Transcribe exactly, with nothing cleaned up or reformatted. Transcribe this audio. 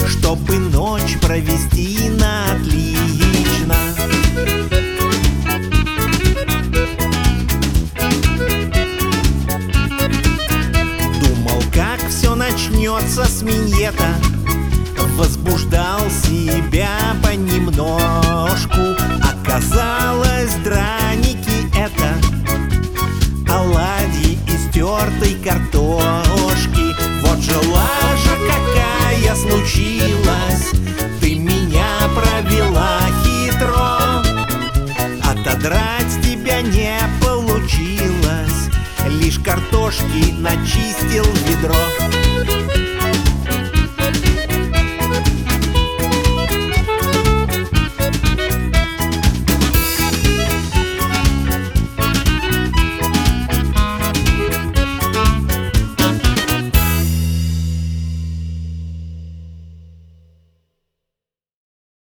чтобы ночь провести на отлично. Думал, как все начнется с миньета, возбуждал себя понемножку. Оказалось, драники — это оладьи из тертой картошки. Вот же лажа какая случилась, ты меня провела хитро. Отодрать тебя не получилось, лишь картошки начистил ведро.